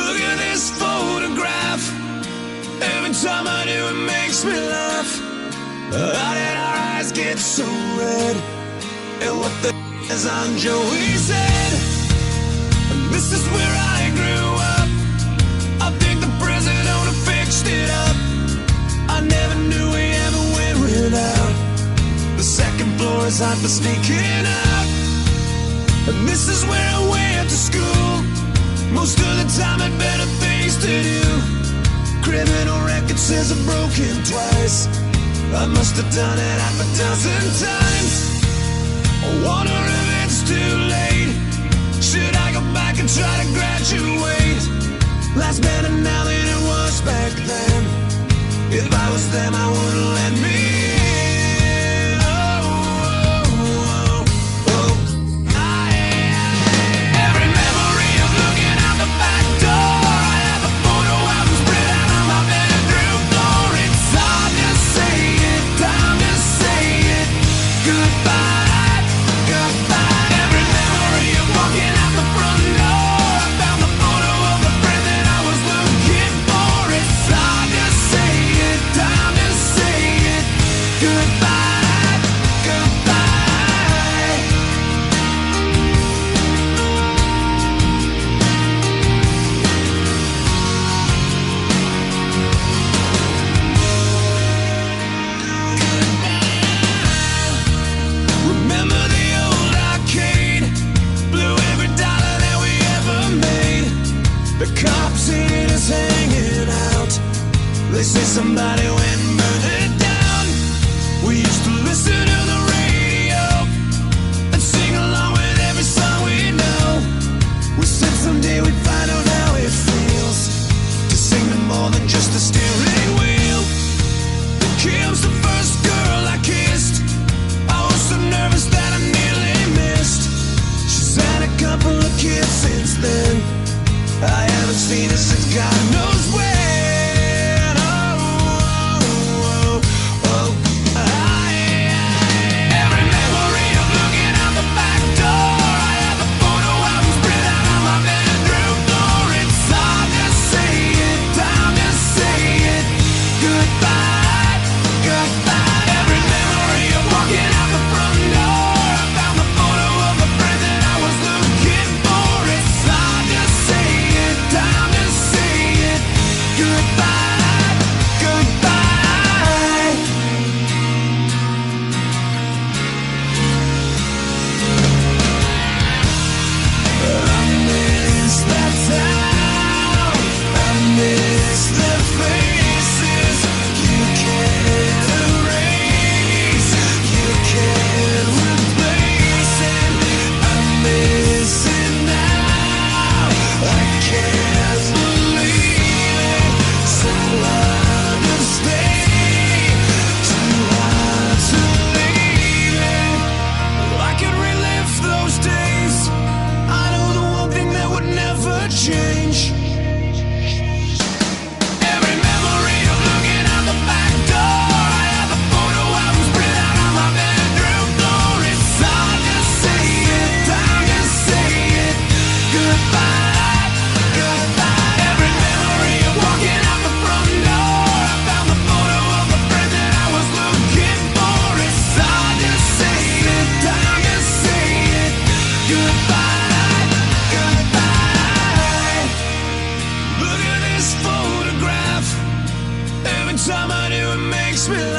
Look at this photograph. Every time I do it makes me laugh. How did our eyes get so red? And what the is on Joey's head? This is where I grew up. I think the president fixed it up. I never knew we ever went without. The second floor is hot for sneaking out. And this is where I went to school. Most of the time had better things to do. Criminal record says I've broken twice. I must have done it half a dozen times. I wonder if it's too late. Should I go back and try to graduate? Life's better now than it was back then. If I was them, I wouldn't let me in. Every memory of looking out the back door. I have a photo album spread out on my bedroom floor. It's hard to say it, time to say it. Goodbye, goodbye. Every memory of walking out the front door. I found the photo of the friend that I was looking for. It's hard to say it, time to say it. Goodbye, goodbye. Remember the old arcade? Blew every dollar that we ever made. The cops seen us hanging out. They say somebody went and burned it down. We used to listen to the radio and sing along with every song we know. We said someday we'd find out how it feels to sing to more than just the steering wheel. Then Kim's the first girl I kissed. I was so nervous that I nearly missed. She's had a couple of kids since then. I haven't seen her since God knows when. Every memory of looking out the back door. I have a photo album spread out on my bedroom floor. It's hard to say it, time to say it. Goodbye, goodbye. Every memory of walking out the front door. I found the photo of the friend that I was looking for. It's hard to say it, time to say it. Goodbye, goodbye. I miss that town. I miss the faces. You can't erase. You can't replace it. I miss it now. I can't believe it. So hard to stay. Too hard to leave it. I could relive those days. I know the one thing that would never change. Every memory of looking out the back door. I have a photo album spread out on my bedroom floor. It's hard to say it, time to say it. Goodbye, goodbye. Every memory of walking out the front door. I found the photo of the friend that I was looking for. It's hard to say it, time to say it. Goodbye, goodbye. Look at this photograph. Every time I do it makes me laugh.